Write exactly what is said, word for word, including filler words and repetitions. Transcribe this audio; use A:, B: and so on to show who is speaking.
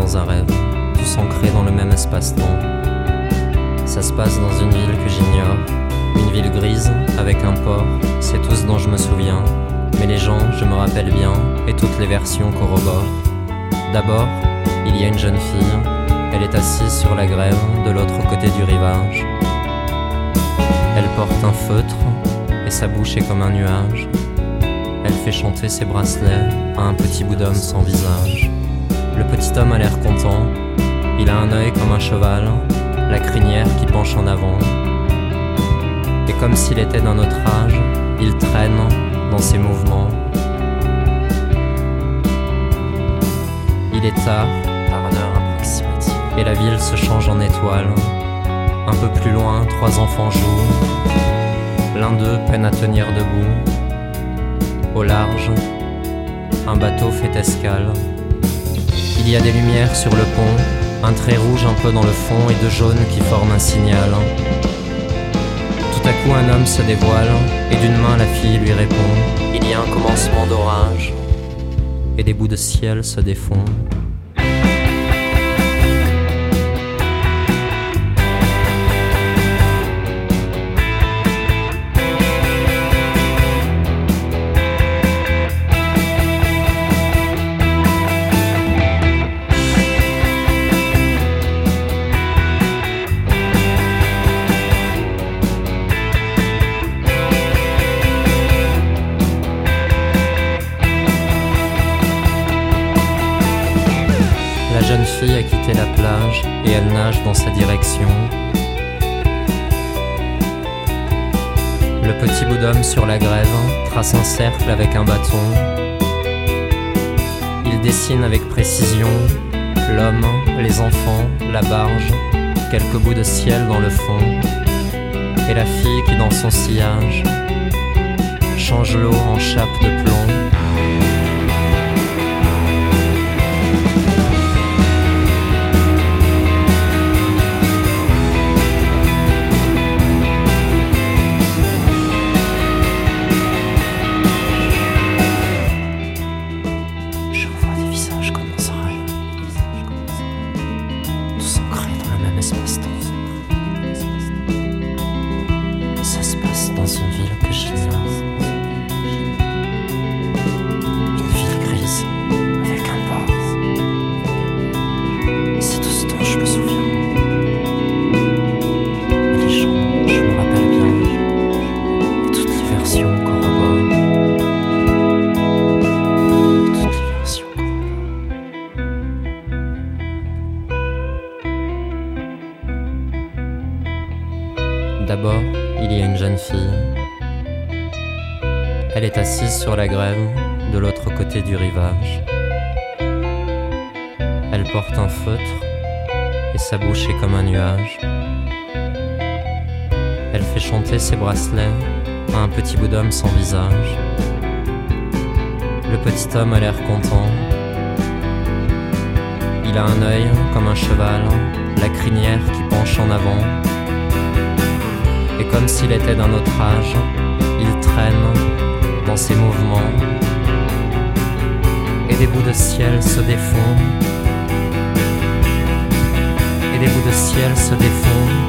A: dans un rêve, tous ancrés dans le même espace-temps. Ça se passe dans une ville que j'ignore, une ville grise, avec un port, c'est tout ce dont je me souviens. Mais les gens, je me rappelle bien, et toutes les versions corroborent. D'abord, il y a une jeune fille, elle est assise sur la grève de l'autre côté du rivage. Elle porte un feutre, et sa bouche est comme un nuage. Elle fait chanter ses bracelets à un petit bout d'homme sans visage. Le petit homme a l'air content, il a un œil comme un cheval, la crinière qui penche en avant. Et comme s'il était d'un autre âge, il traîne dans ses mouvements. Il est tard, par une heure approximative, et la ville se change en étoile. Un peu plus loin, trois enfants jouent. L'un d'eux peine à tenir debout. Au large, un bateau fait escale. Il y a des lumières sur le pont, un trait rouge un peu dans le fond et deux jaunes qui forment un signal. Tout à coup un homme se dévoile et d'une main la fille lui répond. Il y a un commencement d'orage et des bouts de ciel se défont. La jeune fille a quitté la plage et elle nage dans sa direction. Le petit bout d'homme sur la grève trace un cercle avec un bâton. Il dessine avec précision l'homme, les enfants, la barge, quelques bouts de ciel dans le fond, et la fille qui dans son sillage change l'eau en chape de plomb. Ça se passe dans une ville que j'ignore, une ville grise avec un port. C'est tout ce dont je me souviens. Et les gens, je me rappelle bien, et toutes les versions corroborent. Toutes les versions corroborent. D'abord, il y a une jeune fille. Elle est assise sur la grève de l'autre côté du rivage. Elle porte un feutre et sa bouche est comme un nuage. Elle fait chanter ses bracelets à un petit bout d'homme sans visage. Le petit homme a l'air content. Il a un œil comme un cheval, la crinière qui penche en avant. Et comme s'il était d'un autre âge, il traîne dans ses mouvements. Et des bouts de ciel se défont. Et des bouts de ciel se défont.